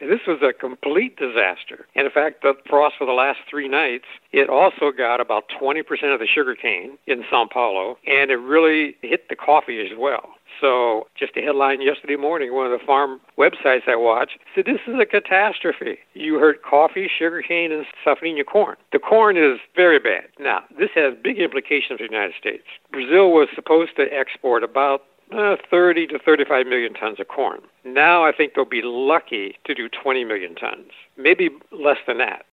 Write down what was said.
This was a complete disaster. And in fact, the frost for the last 3 nights, it also got about 20% of the sugarcane in Sao Paulo, and it really hit the coffee as well. So just a headline yesterday morning, one of the farm websites I watch said this is a catastrophe. You hurt coffee, sugarcane, and safrinha corn. The corn is very bad. Now, this has big implications for the United States. Brazil was supposed to export about 30 to 35 million tons of corn. Now I think they'll be lucky to do 20 million tons, maybe less than that.